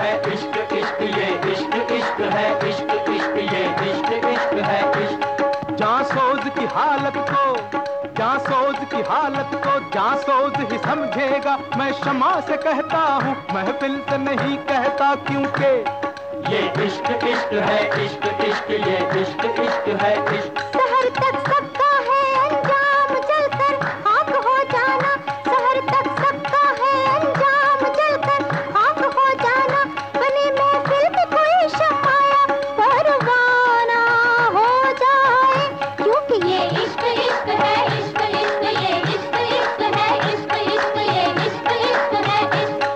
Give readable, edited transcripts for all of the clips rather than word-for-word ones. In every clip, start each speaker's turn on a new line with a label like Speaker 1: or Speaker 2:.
Speaker 1: है इश्क इश्क ये इश्क इश्क है इश्क इश्क ये इश्क इश्क है इश्क।
Speaker 2: जांसोज की हालत को जांसोज की हालत को जांसोज ही समझेगा। मैं शमा से कहता हूँ महफिल से नहीं कहता, क्योंकि
Speaker 1: ये इश्क इश्क है इश्क इश्क ये इश्क इश्क है इश्क।
Speaker 3: शहर तक सबका है अंजाम जलकर खाक हो जाना, शहर तक सबका है अंजाम जलकर खाक हो जाना। बने महफिल में कोई शमाया परवाना हो जाए, क्योंकि ये इश्क इश्क है इश्क इश्क ये इश्क इश्क है इश्क इश्क ये इश्क इश्क है इश्क।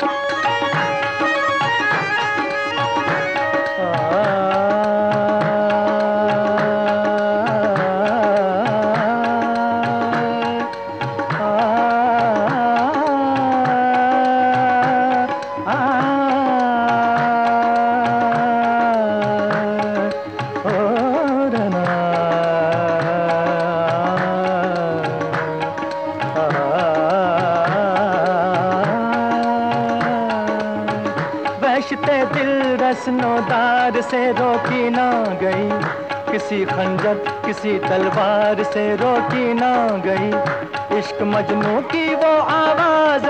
Speaker 2: बहशते दिल रस्नोदार से रोकी ना गई, किसी खंजर किसी तलवार से रोकी ना गई। इश्क मजनू की वो आवाज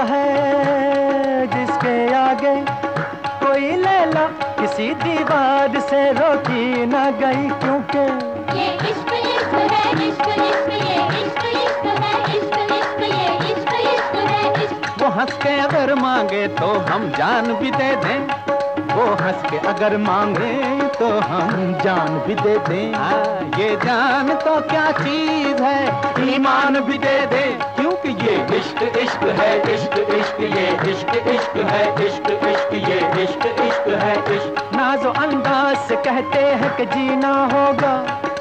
Speaker 2: है जिसके आगे कोई लैला किसी दीवार से रोकी ना गई, क्योंकि
Speaker 3: ये इश्क इश्क है इश्क इश्क ये इश्क इश्क है इश्क इश्क ये इश्क इश्क है इश्क।
Speaker 2: वो हंस के अगर मांगे तो हम जान भी दे दें, वो हंस के अगर मांगे तो हम जान भी दे दें। ये जान तो क्या चीज है ईमान भी दे दें, क्योंकि ये
Speaker 1: इश्क इश्क है इश्क इश्क ये इश्क इश्क है इश्क इश्क ये इश्क इश्क है इश्क।
Speaker 2: नाज़ो अंदाज से कहते हैं कि जीना होगा,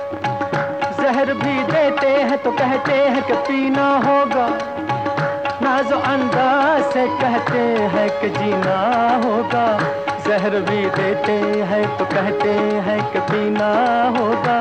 Speaker 2: जहर भी देते हैं तो कहते हैं कि पीना होगा। नाज़ो अंदाज से कहते हैं कि जीना होगा, जहर भी देते हैं तो कहते हैं कि पीना होगा।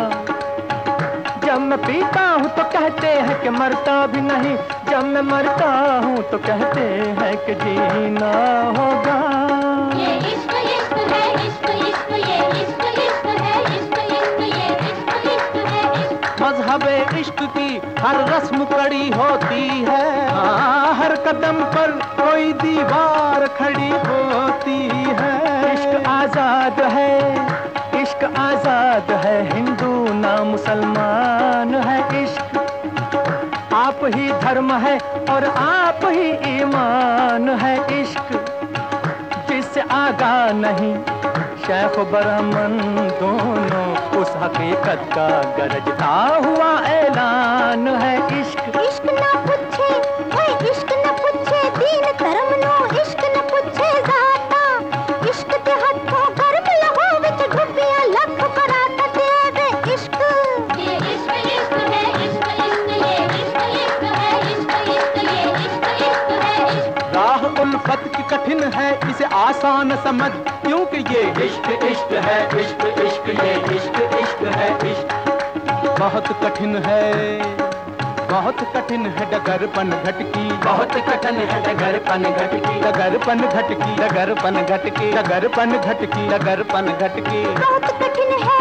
Speaker 2: जब मैं पीता हूँ तो कहते हैं कि मरता भी नहीं, जब मैं मरता हूँ तो कहते हैं कि जीना होगा।
Speaker 3: ये इश्क इश्क है इश्क इश्क ये इश्क इश्क है इश्क इश्क ये इश्क इश्क है इश्क।
Speaker 2: मज़हबे इश्क की हर रस्म कड़ी होती है, हर कदम पर कोई दीवार खड़ी होती है। इश्क आजाद है इश्क आजाद है, हिंदू ना मुसलमान है इश्क। आप ही धर्म है और आप ही ईमान है इश्क। जिससे आगाह नहीं शेख ब्राह्मण दोनों, उस हकीकत का गरजता हुआ ऐलान है इश्क।
Speaker 3: इश्क ना पूछे ओए इश्क ना पूछे दीन धर्म नो, इश्क ना पूछे जाता, इश्क ते हथों गर्म लहो विच डुबिया लख बरात देवे इश्क। ये इश्क इश्क है इश्क इश्क ये इश्क इश्क है इश्क इश्क ये इश्क इश्क है इश्क।
Speaker 2: राह उल्फत की कठिन है इसे आसान समझ, क्योंकि ये
Speaker 1: इश्क इश्क है इश्क इश्क ये इश्क इश्क है इश्क।
Speaker 2: बहुत कठिन है बहुत कठिन है डगरपन घटकी,
Speaker 1: बहुत कठिन है डगरपन घटकी
Speaker 2: डगरपन घटकी डगरपन घटकी डगरपन घटकी डगरपन घटकी।
Speaker 3: बहुत कठिन है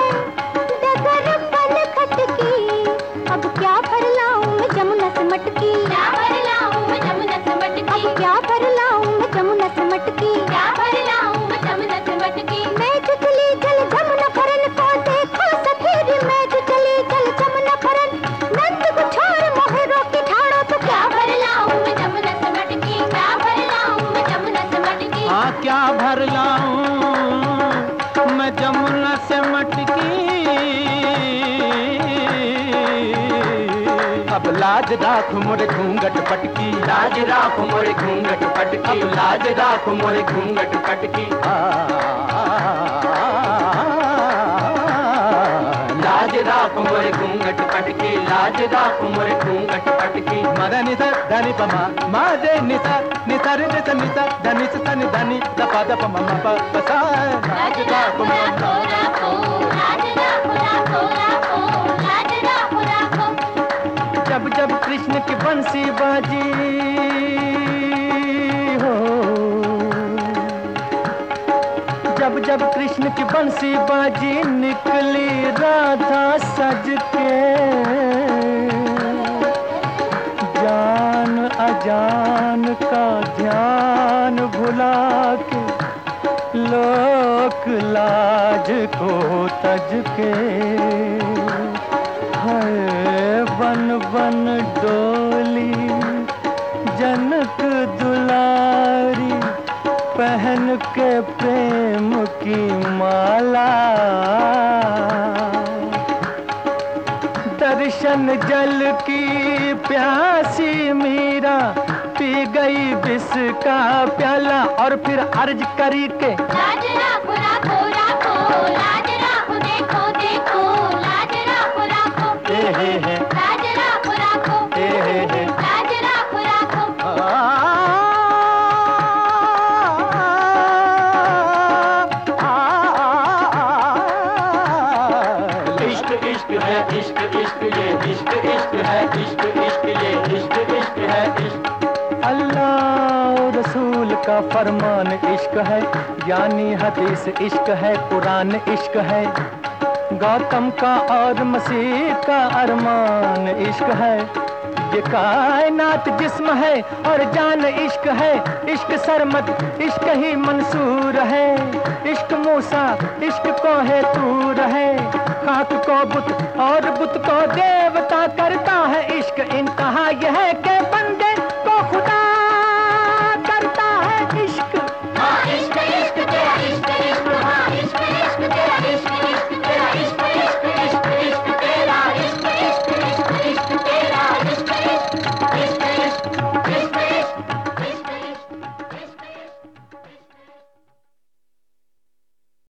Speaker 3: डगरपन खटकी, अब क्या भर लाऊं मैं जमुना से मटकी, क्या भर लाऊं मैं जमुना से मटकी, अब क्या भर लाऊं मैं जमुना से मटकी, क्या भर लाऊं मैं जमुना से मटकी। मैं जो चली जल जमुना फरन को देखो सफेद, मैं जो चली जल जमुना फरन नंद को छोड़ मोहे रोकी ठाड़ो, तो क्या भर लाऊं मैं जमुना से मटकी, क्या भर लाऊं मैं जमुना से मटकी।
Speaker 2: हाँ क्या भर लाऊं मैं जमुना से मटकी। अब लाज राख मोरे घूंघट पटकी,
Speaker 1: लाज राख मोरे घूंघट पटकी, लाज राख मोरे घूंघट पटकी। लाज राख मोरे घूंघट पटकी, लाज राख मोरे घूंघट पटकी।
Speaker 2: मद निसा धनि पमा माजे निसा निसा रे निसा निसा धनि सा धनि धनि दपा दप मम प पसा।
Speaker 3: लाज राखो राखो राखो, लाज राखो राखो राखो, लाज राखो राखो।
Speaker 2: जब जब कृष्ण की बंसी बाजी हो, जब कृष्ण की बंसी बाजी निकली राधा सज के, जान अजान का ध्यान भुला के, लोक लाज को तज के, है बन बन डोली जनक दुलारी, पहन के प्रेम की माला। दर्शन जल की प्यासी मीरा, पी गई विष का प्याला, और फिर अर्ज करी के
Speaker 3: लाज राखो राखो राखो, लाज राखो देखो देखो, लाज राखो राखो, लाज राखो राखो, लाज राखो राखो।
Speaker 1: इश्क इश्क है इश्क इश्क ये इश्क इश्क है इश्क इश्क ये इश्क इश्क है इश्क।
Speaker 2: अल्लाह रसूल का फरमान इश्क है, यानी हदीस इश्क है, कुरान इश्क है, गौतम का और मसीह का अरमान इश्क है। ये कायनात जिस्म है और जान इश्क है, इश्क सरमत इश्क ही मंसूर है, इश्क मूसा इश्क को है तूर है, खाक को बुत और बुत को देवता करता है इश्क। इंतहा यह है कि बंदे